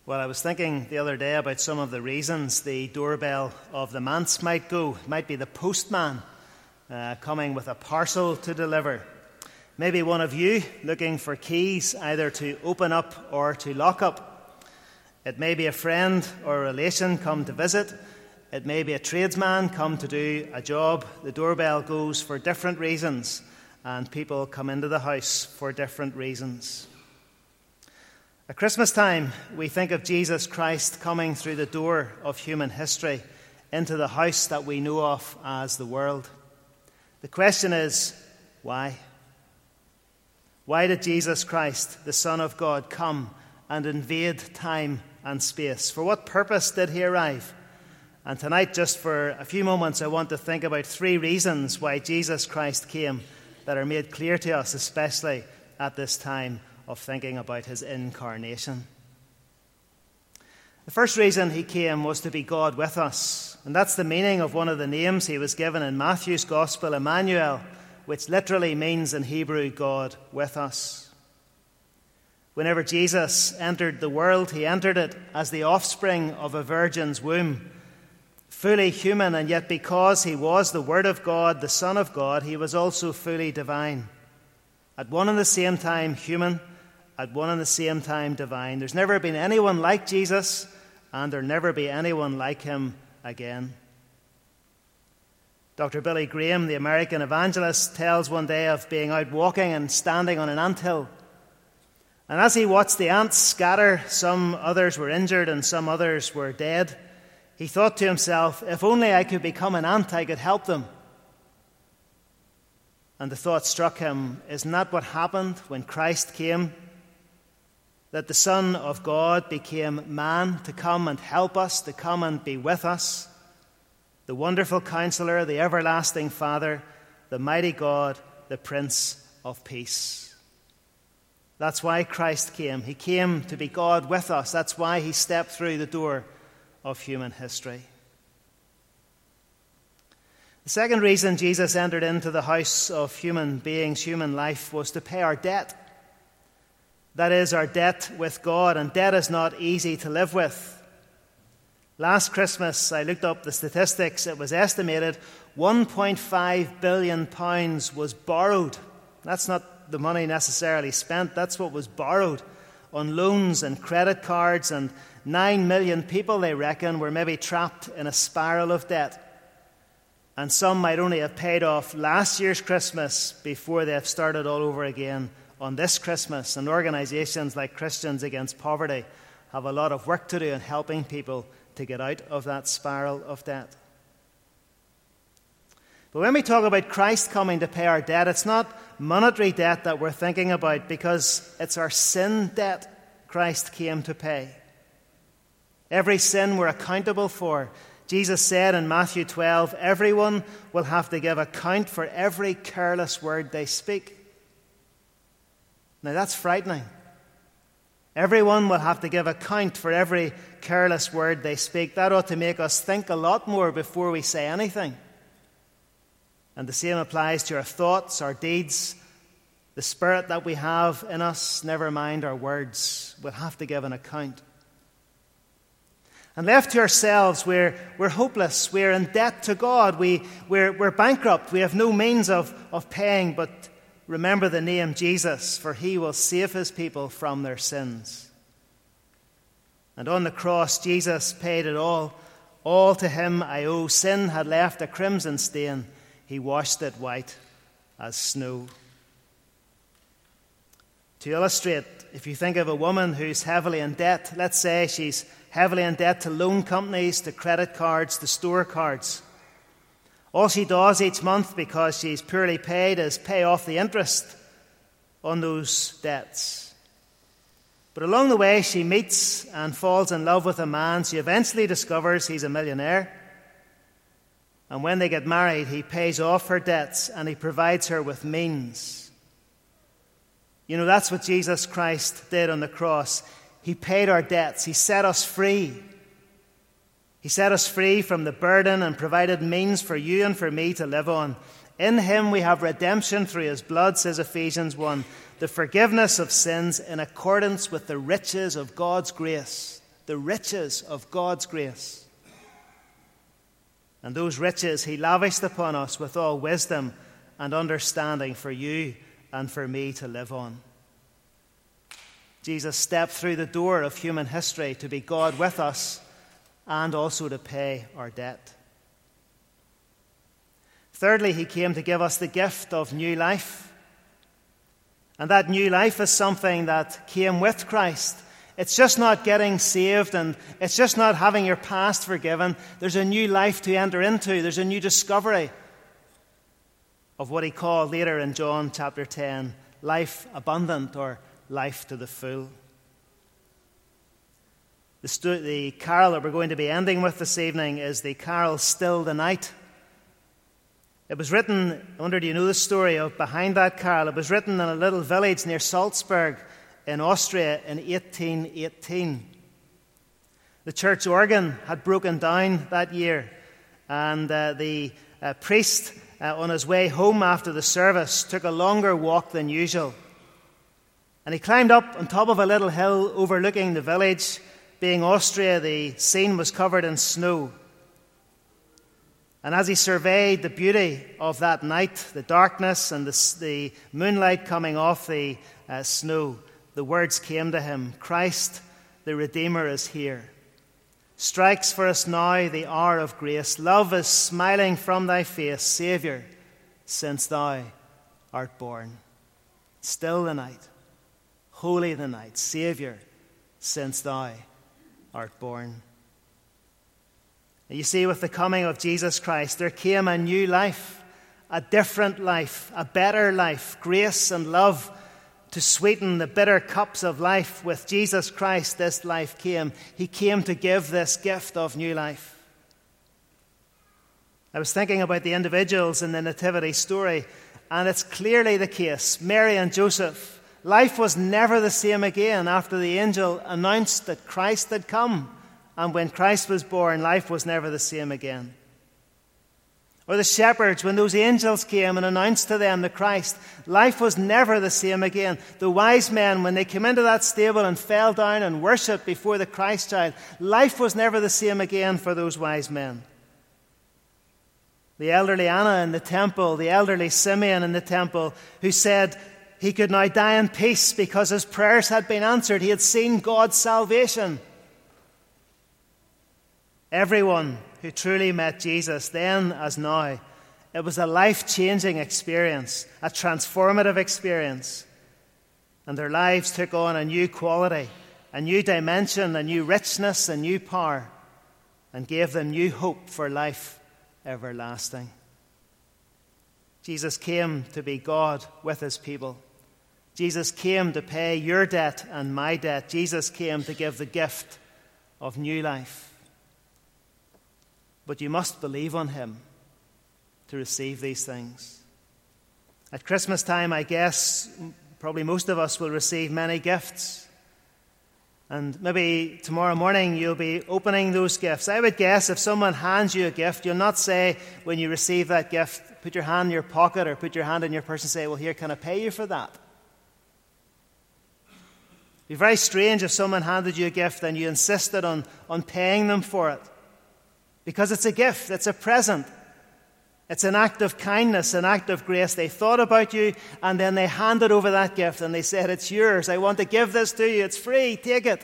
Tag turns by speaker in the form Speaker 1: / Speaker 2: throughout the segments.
Speaker 1: Well, I was thinking the other day about some of the reasons the doorbell of the manse might go. It might be the postman coming with a parcel to deliver. Maybe one of you looking for keys either to open up or to lock up. It may be a friend or a relation come to visit. It may be a tradesman come to do a job. The doorbell goes for different reasons, and people come into the house for different reasons. At Christmas time, we think of Jesus Christ coming through the door of human history into the house that we know of as the world. The question is, why? Why did Jesus Christ, the Son of God, come and invade time and space? For what purpose did he arrive? And tonight, just for a few moments, I want to think about 3 reasons why Jesus Christ came that are made clear to us, especially at this time of thinking about his incarnation. The first reason he came was to be God with us. And that's the meaning of one of the names he was given in Matthew's Gospel, Emmanuel, which literally means in Hebrew, God with us. Whenever Jesus entered the world, he entered it as the offspring of a virgin's womb, fully human, and yet because he was the Word of God, the Son of God, he was also fully divine. At one and the same time human, at one and the same time divine. There's never been anyone like Jesus, and there'll never be anyone like him again. Dr. Billy Graham, the American evangelist, tells one day of being out walking and standing on an anthill. And as he watched the ants scatter, some others were injured and some others were dead, he thought to himself, if only I could become an ant, I could help them. And the thought struck him, isn't that what happened when Christ came? That the Son of God became man to come and help us, to come and be with us. The wonderful Counselor, the everlasting Father, the mighty God, the Prince of Peace. That's why Christ came. He came to be God with us. That's why he stepped through the door of human history. The second reason Jesus entered into the house of human beings, human life, was to pay our debt. That is, our debt with God, and debt is not easy to live with. Last Christmas, I looked up the statistics. It was estimated £1.5 billion was borrowed. That's not the money necessarily spent. That's what was borrowed on loans and credit cards, and 9 million people, they reckon, were maybe trapped in a spiral of debt. And some might only have paid off last year's Christmas before they have started all over again on this Christmas. And organizations like Christians Against Poverty have a lot of work to do in helping people to get out of that spiral of debt. But when we talk about Christ coming to pay our debt, it's not monetary debt that we're thinking about, because it's our sin debt Christ came to pay. Every sin we're accountable for. Jesus said in Matthew 12, everyone will have to give account for every careless word they speak. Now that's frightening. Everyone will have to give account for every careless word they speak. That ought to make us think a lot more before we say anything. And the same applies to our thoughts, our deeds, the spirit that we have in us, never mind our words. We'll have to give an account. And left to ourselves, we're hopeless. We're in debt to God. We're bankrupt. We have no means of paying, but remember the name Jesus, for he will save his people from their sins. And on the cross, Jesus paid it all. All to him I owe. Sin had left a crimson stain. He washed it white as snow. To illustrate, if you think of a woman who's heavily in debt, let's say she's heavily in debt to loan companies, to credit cards, to store cards. All she does each month, because she's poorly paid, is pay off the interest on those debts. But along the way, she meets and falls in love with a man. She eventually discovers he's a millionaire. And when they get married, he pays off her debts and he provides her with means. You know, that's what Jesus Christ did on the cross. He paid our debts. He set us free. He set us free from the burden and provided means for you and for me to live on. In him we have redemption through his blood, says Ephesians 1, the forgiveness of sins in accordance with the riches of God's grace the riches of God's grace. And those riches he lavished upon us with all wisdom and understanding for you and for me to live on. Jesus stepped through the door of human history to be God with us and also to pay our debt. Thirdly, he came to give us the gift of new life. And that new life is something that came with Christ. It's just not getting saved, and it's just not having your past forgiven. There's a new life to enter into. There's a new discovery of what he called later in John chapter 10, life abundant or life to the full. The carol that we're going to be ending with this evening is the carol Still the Night. It was written, I wonder, do you know the story of behind that carol? It was written in a little village near Salzburg in Austria in 1818. The church organ had broken down that year, and the priest, on his way home after the service, took a longer walk than usual. And he climbed up on top of a little hill overlooking the village. Being Austria, the scene was covered in snow. And as he surveyed the beauty of that night, the darkness and the moonlight coming off the snow, the words came to him, Christ, the Redeemer, is here. Strikes for us now the hour of grace. Love is smiling from thy face, Saviour, since thou art born. Still the night, holy the night, Saviour, since thou art born. You see, with the coming of Jesus Christ, there came a new life, a different life, a better life, grace and love to sweeten the bitter cups of life. With Jesus Christ, this life came. He came to give this gift of new life. I was thinking about the individuals in the Nativity story, and it's clearly the case. Mary and Joseph, life was never the same again after the angel announced that Christ had come. And when Christ was born, life was never the same again. Or the shepherds, when those angels came and announced to them the Christ, life was never the same again. The wise men, when they came into that stable and fell down and worshipped before the Christ child, life was never the same again for those wise men. The elderly Anna in the temple, the elderly Simeon in the temple, who said he could now die in peace because his prayers had been answered. He had seen God's salvation. Everyone who truly met Jesus, then as now, it was a life-changing experience, a transformative experience. And their lives took on a new quality, a new dimension, a new richness, a new power, and gave them new hope for life everlasting. Jesus came to be God with his people. Jesus came to pay your debt and my debt. Jesus came to give the gift of new life. But you must believe on him to receive these things. At Christmas time, I guess, probably most of us will receive many gifts. And maybe tomorrow morning you'll be opening those gifts. I would guess if someone hands you a gift, you'll not say when you receive that gift, put your hand in your pocket or put your hand in your purse and say, well, here, can I pay you for that? It'd be very strange if someone handed you a gift and you insisted on paying them for it. Because it's a gift, it's a present. It's an act of kindness, an act of grace. They thought about you and then they handed over that gift and they said, it's yours. I want to give this to you. It's free. Take it.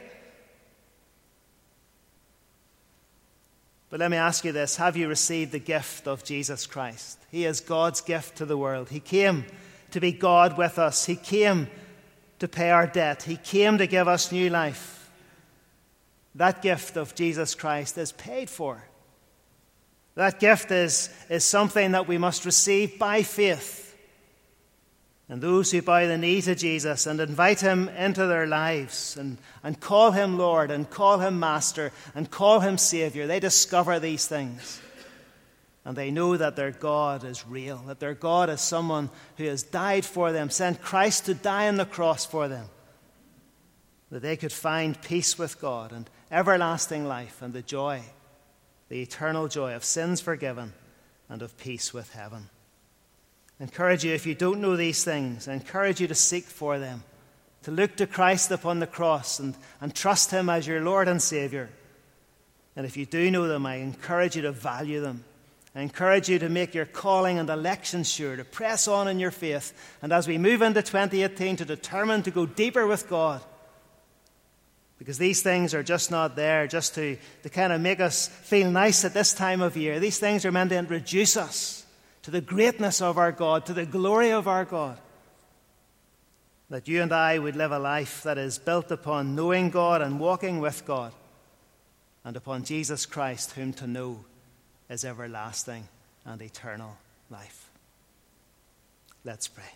Speaker 1: But let me ask you this. Have you received the gift of Jesus Christ? He is God's gift to the world. He came to be God with us. He came to pay our debt. He came to give us new life. That gift of Jesus Christ is paid for. That gift is something that we must receive by faith. And those who bow the knee to Jesus and invite him into their lives and call him Lord and call him Master and call him Savior, they discover these things. And they know that their God is real, that their God is someone who has died for them, sent Christ to die on the cross for them, that they could find peace with God and everlasting life and the joy, the eternal joy of sins forgiven and of peace with heaven. I encourage you, if you don't know these things, I encourage you to seek for them, to look to Christ upon the cross and trust him as your Lord and Savior. And if you do know them, I encourage you to value them. I encourage you to make your calling and election sure, to press on in your faith, and as we move into 2018, to determine to go deeper with God. Because these things are just not there just to kind of make us feel nice at this time of year. These things are meant to introduce us to the greatness of our God, to the glory of our God. That you and I would live a life that is built upon knowing God and walking with God, and upon Jesus Christ, whom to know is everlasting and eternal life. Let's pray.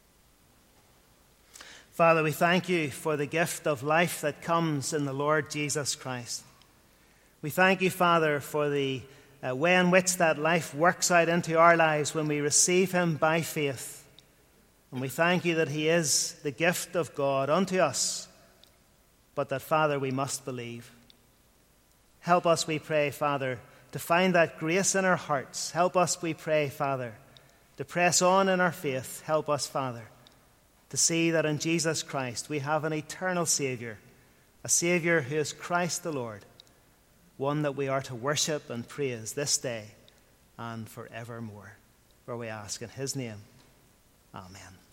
Speaker 1: Father, we thank you for the gift of life that comes in the Lord Jesus Christ. We thank you, Father, for the way in which that life works out into our lives when we receive him by faith. And we thank you that he is the gift of God unto us, but that, Father, we must believe. Help us, we pray, Father, to find that grace in our hearts. Help us, we pray, Father, to press on in our faith. Help us, Father, to see that in Jesus Christ we have an eternal Savior, a Savior who is Christ the Lord, one that we are to worship and praise this day and forevermore. For we ask in his name. Amen.